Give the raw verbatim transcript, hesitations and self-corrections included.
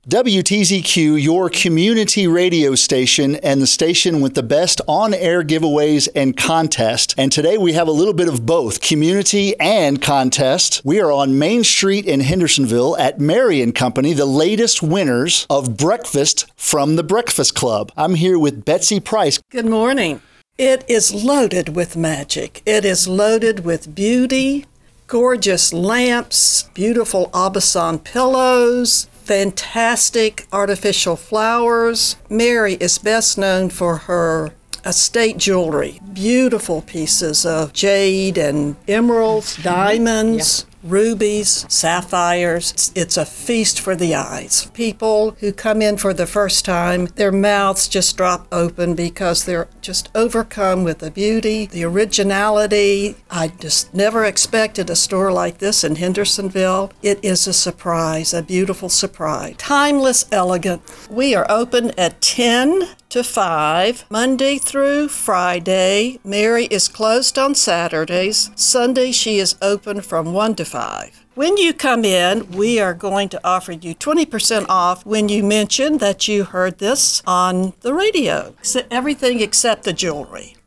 W T Z Q, your community radio station and the station with the best on-air giveaways and contests. And today we have a little bit of both, community and contest. We are on Main Street in Hendersonville at Mary and Company, the latest winners of breakfast from the Breakfast Club. I'm here with Betsy Price. Good morning. It is loaded with magic. It is loaded with beauty, gorgeous lamps, beautiful Aubusson pillows, fantastic artificial flowers. Mary is best known for her estate jewelry, beautiful pieces of jade and emeralds, diamonds, yeah. rubies, sapphires. It's a feast for the eyes. People who come in for the first time, their mouths just drop open because they're just overcome with the beauty, the originality. I just never expected a store like this in Hendersonville. It is a surprise, a beautiful surprise. Timeless, elegant. We are open at ten to five, Monday through Friday. Mary is closed on Saturdays. Sunday, she is open from one to five. When you come in, we are going to offer you twenty percent off when you mention that you heard this on the radio. Everything except the jewelry.